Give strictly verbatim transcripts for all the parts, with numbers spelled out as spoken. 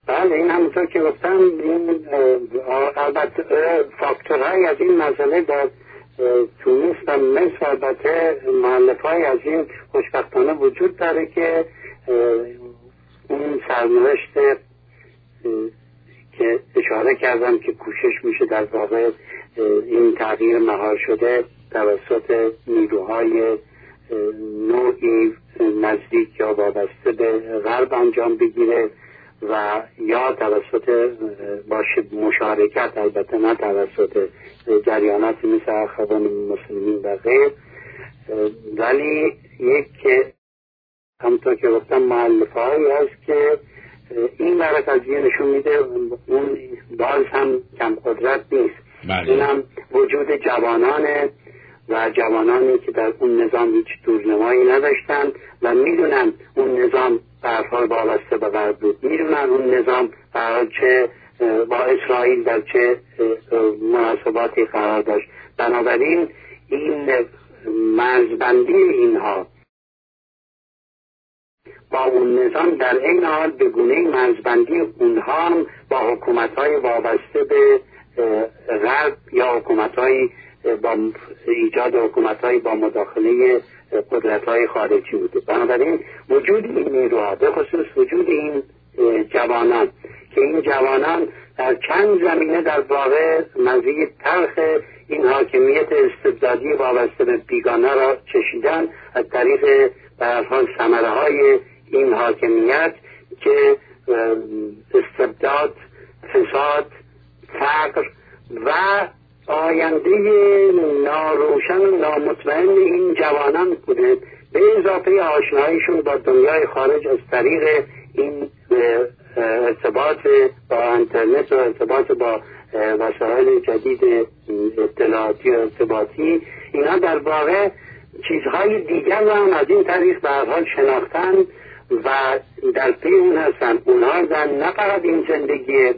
بله این همونطور که گفتم این البته فاکتورهای از این مسئله در تونس و مصر البته مؤلفه‌ای از این خوشبختانه وجود داره که اون سرنوشت که اشاره کردم که کوشش میشه در واقع این تغییر مهار شده توسط نیروهای نوعی نزدیک یا وابسته به غرب انجام بگیره و یا توسط باشه مشارکت، البته نه توسط جریانات مثل اخوان مسلمین و غیر، ولی یک که همونطور که گفتم مؤلفه هایی هست که این برای قضیه نشون میده اون باز هم کم قدرت نیست. این هم وجود جوانانه و جوانانی که در اون نظام هیچ دورنمایی نداشتن و میدونن اون نظام به هر حال وابسته به غرب بود، میدونن اون نظام به هر حال چه با اسرائیل در چه مناسباتی قرار داشت. بنابراین این مرزبندی اینها با اون نظام در این حال به گونه مرزبندی اونها هم با حکومت‌های وابسته به غرب یا حکومت‌های با ایجاد حکومت‌های با مداخله قدرت‌های خارجی بوده. بنابراین وجود این نیروها به خصوص وجود این جوانان که این جوانان در چند زمینه در واقع مزیج تلخ این حاکمیت استبدادی وابسته به بیگانه را چشیدن از طریق به هر حال ثمره‌های این حاکمیت که استبداد، فساد، فقر و آینده ناروشن و نامطمئن این جوانان بوده، به اضافه آشناییشون با دنیای خارج از طریق این ارتباط با اینترنت و ارتباط با وسایل جدید اطلاعاتی و ارتباطی، اینا در واقع چیزهای دیگر رو هم از این طریق به هر حال شناختن و در پی اون هستن. اونها در نه فقط این زندگی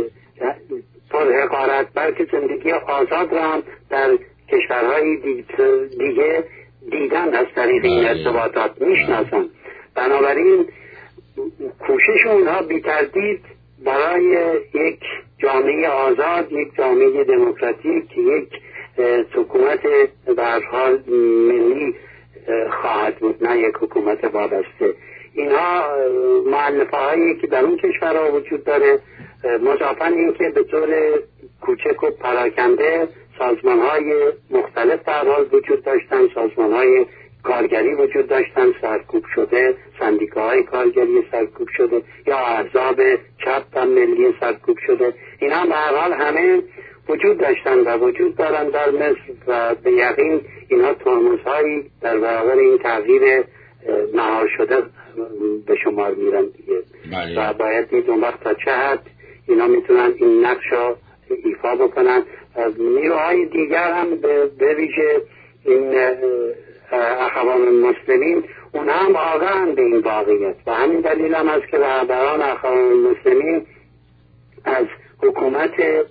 پر حقارت بلکه زندگی آزاد را هم در کشورهای دیگه دیدن از طریق این ارتباطات میشناسن. بنابراین کوشش اونها بی تردید برای یک جامعه آزاد، یک جامعه دموکراتیک، یک حکومت به هر حال ملی خواهد بود، نه یک حکومت وابسته. اینها مؤلفه هایی که در اون کشورها وجود داره، مضافاً این که به طور کوچک و پراکنده سازمان های مختلف در حال وجود داشتن، سازمان های کارگری وجود داشتن سرکوب شده، سندیکاهای کارگری سرکوب شده یا احزاب چپ و ملی سرکوب شده، اینا به هر حال همه وجود داشتن و وجود دارن در مصر و به یقین اینها ترمزهایی در برابر این تغییر مهار شده به شمار میرن دیگه. و باید دید اون وقت تا چه حد اینا میتونن این نقش رو ایفا بکنن. نیروهای دیگر هم به ویژه این اخوان المسلمین اون هم آگاهن به این واقعیت و همین دلیل هم است که رهبران اخوان المسلمین از حکومت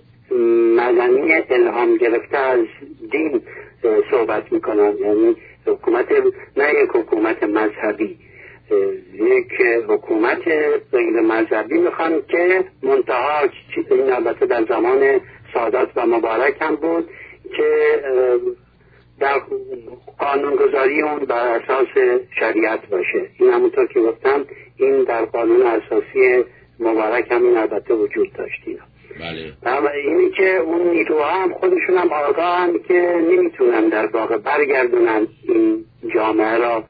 مدنی الهام گرفته از دین صحبت میکنن، یعنی حکومت نه یک حکومت مذهبی، یک حکومت غیر مذهبی میخوان که منتها این البته در زمان سادات و مبارک هم بود که در قانونگذاری اون بر اساس شریعت باشه. این همونطور که گفتم این در قانون اساسی مبارک هم این البته وجود داشت. بله. اینی که اون نیروها هم خودشون هم آگاهن که نمیتونن در واقع برگردونن این جامعه را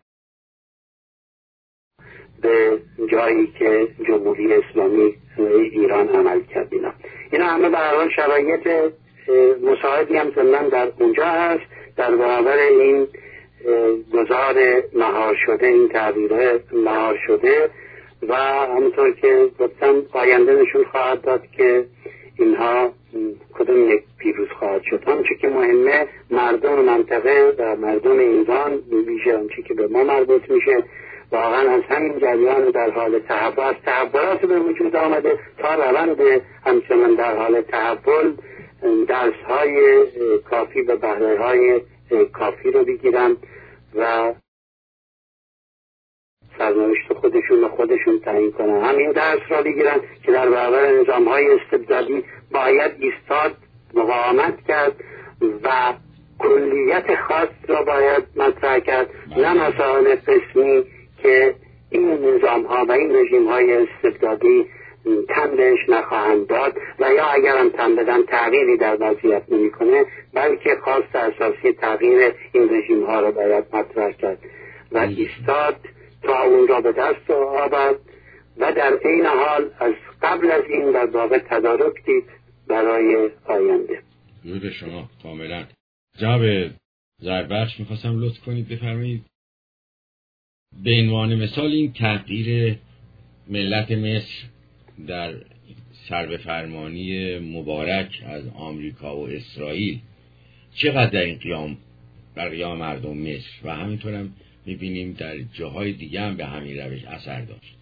به جایی که جمهوری اسلامی ایران عمل کرد. اینا اینا همه به هر حال شرایط مساعدی هم ضمن در اونجا هست در برابر این گذار مهار شده، این تغییره مهار شده و همونطور که گفتم آینده نشون خواهد داد که اینها کدوم یک پیروز خواهد شد. همچه که مهمه مردم منطقه و مردم ایران بیشه همچه که به ما مربوط میشه واقعا از همین جریان در حال تحول، از تحولات به وجود آمده تا روند همچنان در حال تحول درس های کافی و بهره های کافی رو بگیرن و سرنوشت خودشون رو خودشون تعیین کنن. همین درس را بگیرن که در برابر نظام‌های استبدادی باید ایستاد، مقاومت کرد و کلیت خاص را باید مطرح کرد، نه مسائل قسمی که این نظام‌ها و این رژیم‌های استبدادی تن بهش نخواهند داد و یا اگر هم تن بدن تغییری در وضعیت نمی‌کنه، بلکه خواست اساسی تغییر این رژیم‌ها را باید مطرح کرد و ایستاد تا اون را به دست آورد و در این حال از قبل از این در واقع تدارک دید برای آینده. درود شما کاملا. جناب زربخش میخواستم لطف کنید بفرمایید به عنوان مثال این تغییر ملت مصر در سربفرمانی مبارک از آمریکا و اسرائیل چقدر در این قیام بر قیام مردم مصر و همینطور هم میبینیم در جاهای دیگه هم به همین روش اثر داشت.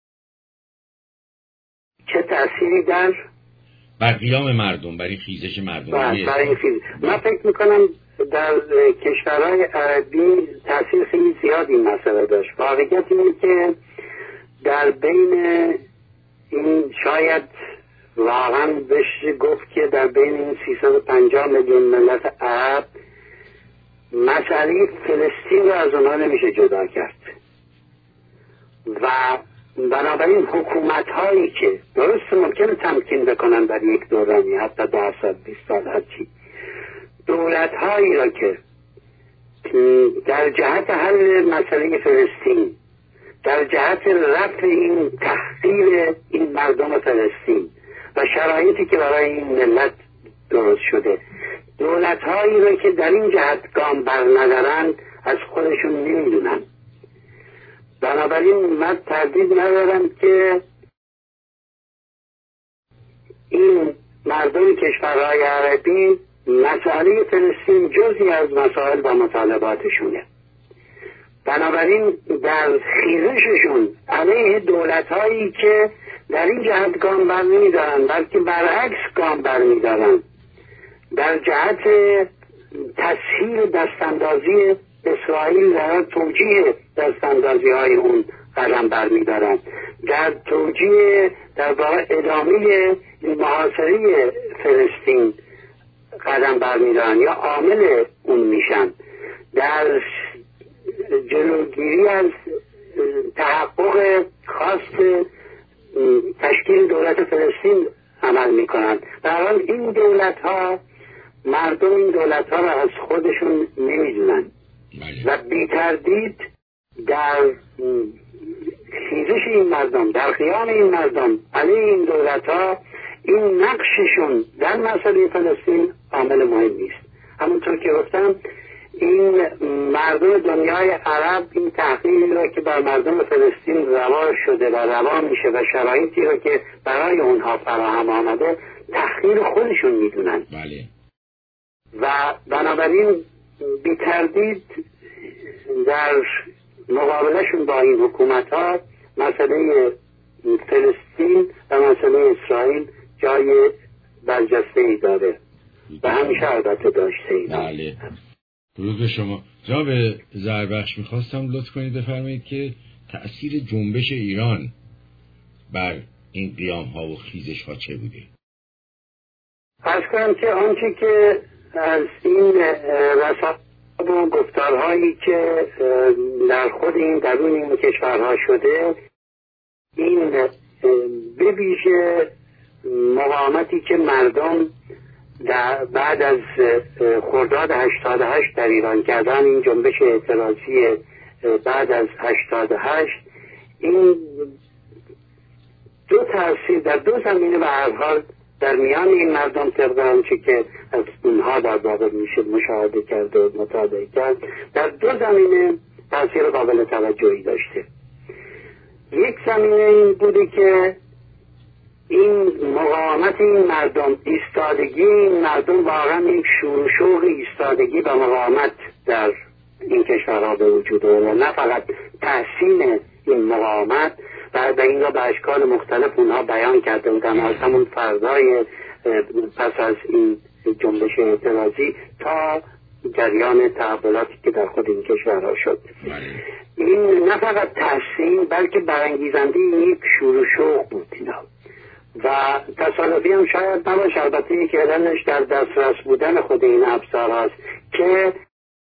چه تأثیری در بر قیام مردم، برای خیزش مردم مصر؟ برای خیز... من فکر میکنم در کشورهای عربی تأثیر خیلی زیاد این مسئله داشت. واقعیت اینه که در بین این شاید واقعا بشه گفت که در بین این سیصد و پنجاه میلیون ملت عرب مسئله فلسطین رو از اونها نمیشه جدا کرد و بنابراین حکومت هایی که درست ممکنه تمکین بکنن در یک دورانی حتی ده سال بیست سال هرچی، دولت هایی را که در جهت حل مسئله فلسطین، در جهت رفع این تحقیر این مردم فلسطین و شرایطی که برای این ملت درست شده، دولت هایی را که در این جهت گام بر ندارن از خودشون نمیدونن. بنابراین من تردید ندارم که این مردم کشورهای عربی مسئله فلسطین جزئی از مسائل و مطالباتشونه. بنابراین در خیزششون علیه دولت هایی که در این جهت گام بر نمی دارن بلکه برعکس گام بر می دارن، در جهت تسهیل دستاندازی اسرائیل در توجیه دستاندازی های اون قدم بر می دارن، در توجیه در واقع ادامه محاصره فلسطین قدم بر می دارن یا عامل اون میشن، در جلوگیری از تحقق خواست تشکیل دولت فلسطین عمل میکنن. در حال این دولت ها مردم این دولت ها را از خودشون نمیدونن و بی تردید در خیزش این مردم، در قیام این مردم علیه این دولت ها، این نقششون در مسئله فلسطین عامل مهم نیست. همونطور که گفتم این مردم دنیای عرب این تحقیقی را که بر مردم فلسطین روا شده و روا میشه و شرایطی را که برای اونها فراهم آمده تحقیر خودشون میدونن. بله. و بنابراین بی تردید در مقابلشون با این حکومت ها مسئله فلسطین و مسئله اسرائیل جای برجسته ای داره و همیشه البته داشته ای. بله. درود به شما. جناب زربخش میخواستم لطف کنید بفرمایید که تأثیر جنبش ایران بر این قیام ها و خیزش ها چه بوده؟ فرض کنم که آنچه که از این رسائل و گفتارهایی که در خود این درون این کشورها شده، این به ویژه مقاومتی که مردم در بعد از خرداد هشتاد و هشت در ایران کردن، این جنبش اعتراضی بعد از هشتاد و هشت، این دو تاثیر در دو زمینه به هر حال در میان این مردم طبق آنچه که از اونها در واقع میشه مشاهده کرد و مطالعه کرد، در دو زمینه تاثیر قابل توجهی داشته. یک زمینه این بوده که این مقاومت این مردم، ایستادگی این مردم واقعا یک شور و شوق ایستادگی و مقاومت در این کشورها به وجود آورد، نه فقط تحسین این مقاومت و به این را به اشکال مختلف اونها بیان کرده بودن از همون فردای پس از این جنبش اعتراضی تا جریان تحولاتی که در خود این کشورها شد. این نه فقط تحسین بلکه برانگیزنده یک شور و شوق بود اینا و تصادفی هم شاید نباشه، البته یک علتش در دسترس بودن خود این ابزار هست که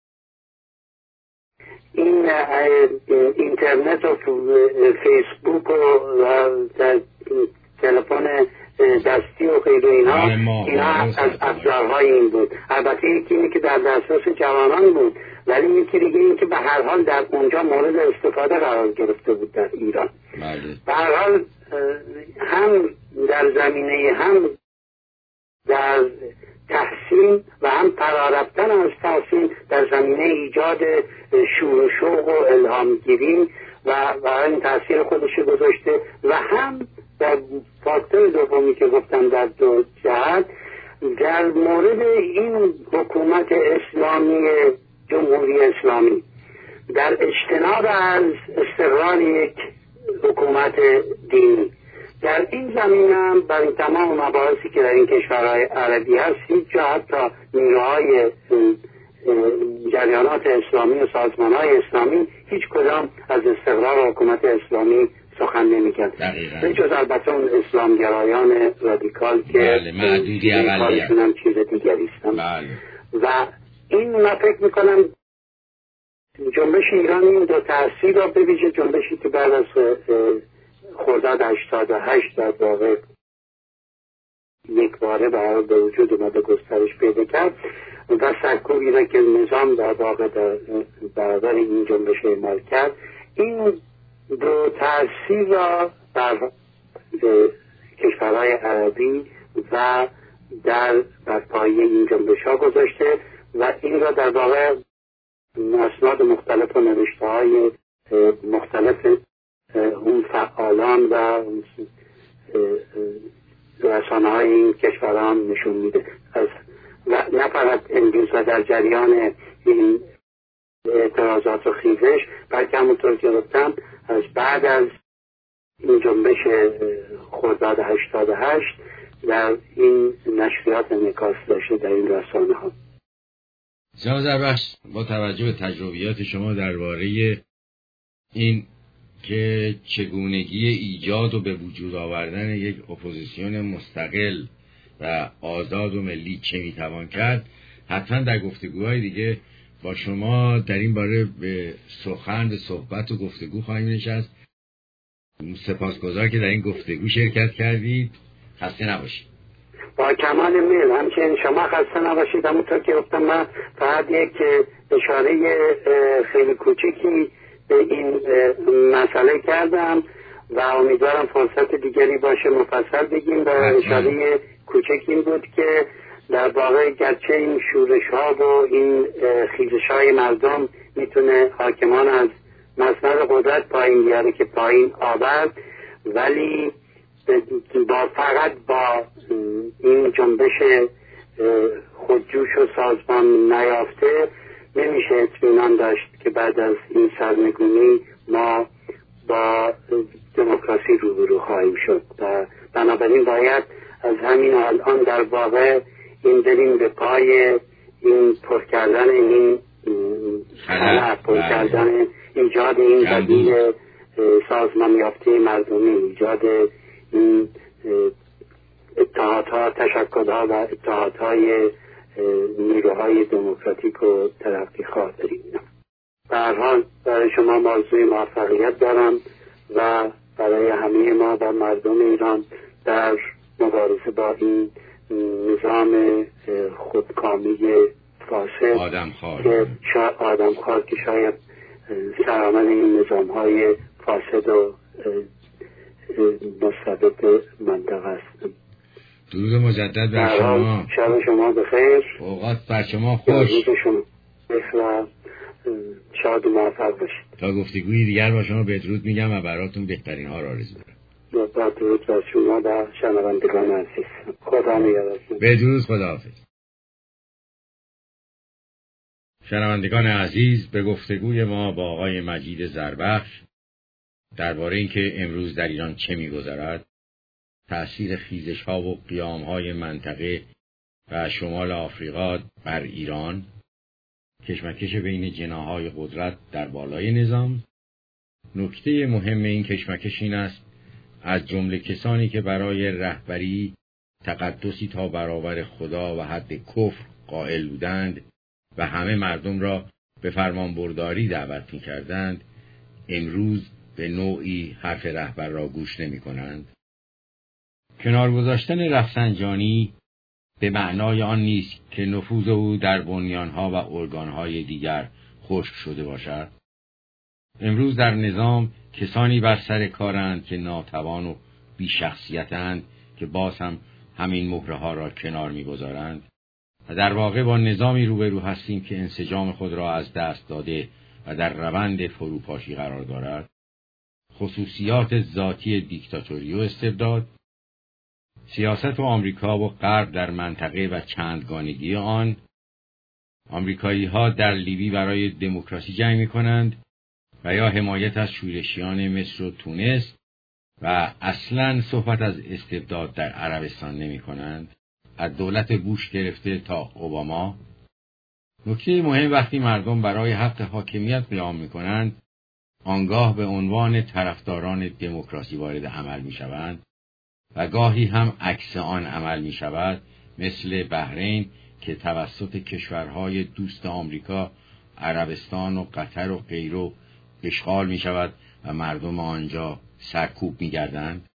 این اینترنت و فیسبوک و تلفن دستی و غیر اینها اینها از ابزارهای این بود. البته یکی اینه که در دسترس جوانان بود، ولی یکی دیگه این که به هر حال در اونجا مورد استفاده قرار گرفته بود در ایران. به هر حال هم در زمینه هم در تحسین و هم فرارفتن از تحسین در زمینه ایجاد شور و شوق و الهامگیری و و این تاثیر خودش گذاشته و هم در فاکتور دومی که گفتم در دو جهت در مورد این حکومت اسلامی جمهوری اسلامی در اجتناب از استقرار یک حکومت دینی در این زمینه هم برای تمام مباحثی که در این کشورهای عربی هست هیچ جا حتی نیروهای جریانات اسلامی و سازمانهای اسلامی هیچ کدام از استقرار حکومت اسلامی سخن نمی‌کرد. به جز البته اون اسلامگرایان رادیکال که بله معدودی اقلیت هم چیز دیگری هستن. بله. و این من فکر میکنم جنبش ایران این دو تأثیر را به ویژه جنبشی که بعد از خرداد هشتاد و هشت در واقع یک باره به وجود اومده گسترش پیدا کرد و سرکوبی را که نظام در واقع در برابر این جنبش اعمال کرد، این دو تأثیر را بر کشورهای عربی و در برپایی این جنبش ها گذاشته و این را در واقع اسناد مختلف و نوشته های مختلف اون فعالان و رسانه های این کشوران نشون میده از و نه فقط امروز در جریان این اعتراضات و خیزش بلکه همونطور که گفتم از بعد از این جنبش خرداد هشتاد و هشت در این نشریات انعکاس داشته در این رسانه ها. جناب زربخش، با توجه به تجربیات شما درباره این که چگونگی ایجاد و به وجود آوردن یک اپوزیسیون مستقل و آزاد و ملی چه میتوان کرد، حتما در گفتگوهای دیگه با شما در این باره به سخن، به صحبت و گفتگو خواهیم نشست. سپاسگزار که در این گفتگو شرکت کردید. خسته نباشید. با کمال میل. همچنین شما خسته نباشید. همونطور که گفتم من فقط یک اشاره خیلی کوچیکی به این مسئله کردم و امیدوارم فرصت دیگری باشه مفصل بگیم. و اشاره کوچک این بود که در واقع گرچه این شورش ها و این خیزش های مردم میتونه حاکمان از مسند قدرت پایین بیاره که پایین آورد، ولی با فقط با این جنبش خودجوش و سازمان نیافته نمیشه اطمینان داشت که بعد از این سرنگونی ما با دموکراسی روبرو خواهیم شد و بنابراین باید از همین الان در واقع این بریم به پای این پر کردن این خلع، پر کردن ایجاد این بدیل سازمان یافته مردمی، ایجاد این اتحادها، تشکلها و اتحادهای نیروهای دموکراتیک و ترقیخواه داریم. به هر حال برای شما موضوع موفقیت دارم و برای همه ما و مردم ایران در مبارزه با این نظام خودکامی فاسد آدمخوار که شاید آدمخوار که شاید سرآمد این نظام‌های فاسد و مستبد منطقه است. درود مجدد بر شما. شب شما بخیر. اوقات بر شما خوش. روز شما بخیر و شاد و موفق باشید. تا گفتگوی دیگر با شما بدرود میگم و براتون بهترین ها را آرزو دارم. با درود بر شما و شنوندگان عزیز. خدا نگهدار. بدرود، خداحافظ. شنوندگان عزیز، به گفتگوی ما با آقای مجید زربخش درباره اینکه امروز در ایران چه می‌گذرد، تأثیر خیزش‌ها و قیام‌های منطقه و شمال آفریقا بر ایران کشمکش بین جناح‌های قدرت در بالای نظام. نکته مهم این کشمکش این است از جمله کسانی که برای رهبری تقدسی تا برابر خدا و حد کفر قائل بودند و همه مردم را به فرمانبرداری دعوت می‌کردند، امروز به نوعی حرف رهبر را گوش نمی‌کنند. کنار گذاشتن رفسنجانی به معنای آن نیست که نفوذ او در بنیانها و ارگانهای دیگر خشک شده باشد. امروز در نظام کسانی بر سر کارند که ناتوان و بی‌شخصیتند که باز هم همین مهره‌ها را کنار می‌گذارند و در واقع با نظامی روبرو هستیم که انسجام خود را از دست داده و در روند فروپاشی قرار دارد. خصوصیات ذاتی دیکتاتوری و استبداد، سیاست و آمریکا و غرب در منطقه و چندگانگی آن، آمریکایی‌ها در لیبی برای دموکراسی جنگ می‌کنند و یا حمایت از شورشیان مصر و تونس و اصلاً صحبت از استبداد در عربستان نمی‌کنند، از دولت بوش گرفته تا اوباما. نکته مهم وقتی مردم برای حق حاکمیت قیام می‌کنند، آنگاه به عنوان طرفداران دموکراسی وارد عمل می‌شوند و گاهی هم عکس آن عمل می‌شود، مثل بحرین که توسط کشورهای دوست آمریکا، عربستان و قطر و غیره اشغال می‌شود و مردم آنجا سرکوب می‌گردند.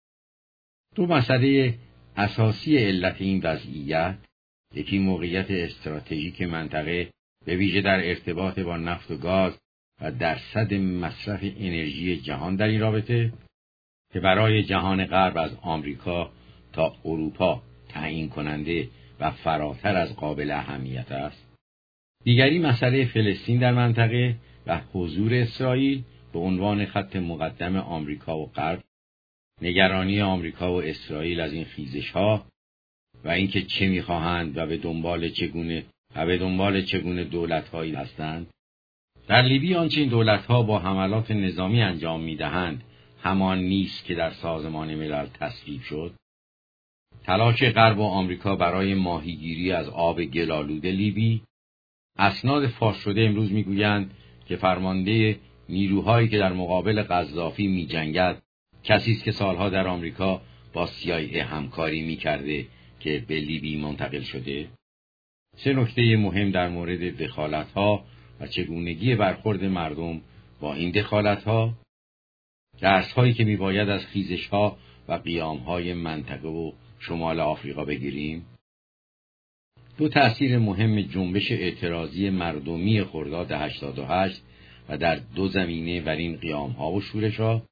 دو مسئله اساسی علت این وضعیت، یکی موقعیت استراتژیک منطقه به ویژه در ارتباط با نفت و گاز و درصد مصرف انرژی جهان در این رابطه که برای جهان غرب از آمریکا تا اروپا تعیین کننده و فراتر از قابل اهمیت است. دیگری مسئله فلسطین در منطقه و حضور اسرائیل به عنوان خط مقدم آمریکا و غرب، نگرانی آمریکا و اسرائیل از این خیزش‌ها و اینکه چه می‌خواهند و به دنبال چگونه و به دنبال چگونه دولت‌هایی هستند. در لیبی آنچه این دولت‌ها با حملات نظامی انجام می‌دهند همان نیست که در سازمان ملل تصویب شد. تلاش غرب و آمریکا برای ماهیگیری از آب گل‌آلود لیبی، اسناد فاش شده امروز می‌گویند که فرمانده نیروهایی که در مقابل قذافی می‌جنگد کسی است که سالها در آمریکا با سی آی ای همکاری می‌کرده که به لیبی منتقل شده. سه نکته مهم در مورد دخالت‌ها و چگونگی برخورد مردم با این دخالت‌ها، درس‌هایی که می‌باید از خیزش‌ها و قیام‌های منطقه و شمال آفریقا بگیریم. دو تأثیر مهم جنبش اعتراضی مردمی خرداد هشتاد و هشت و در دو زمینه بر این قیام‌ها و شورش‌ها،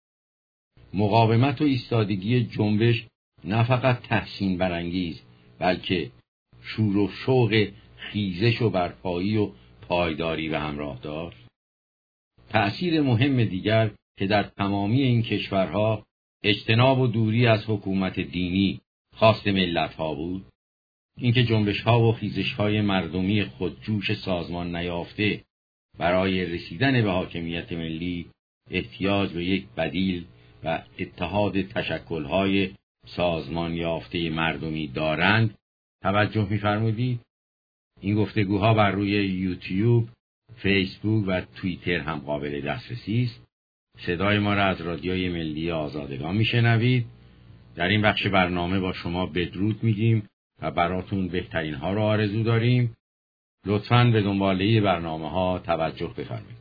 مقاومت و ایستادگی جنبش نه فقط تحسین برانگیز بلکه شور و شوق خیزش و برپایی و پایداری و همراه داشت. تأثیر مهم دیگر که در تمامی این کشورها اجتناب و دوری از حکومت دینی خواست ملت‌ها بود، اینکه جنبش‌ها و خیزش‌های مردمی خودجوش سازمان نیافته برای رسیدن به حاکمیت ملی احتیاج به یک بدیل و اتحاد تشکل‌های سازمان یافته مردمی دارند. توجه می‌فرمودید؟ این گفتگوها بر روی یوتیوب، فیسبوک و توییتر هم قابل دسترسی است. صدای ما را از رادیوی ملی آزادگان میشنوید. در این بخش برنامه با شما بدرود میگیم و براتون بهترین ها را آرزو داریم. لطفاً به دنباله برنامه ها توجه بفرمایید.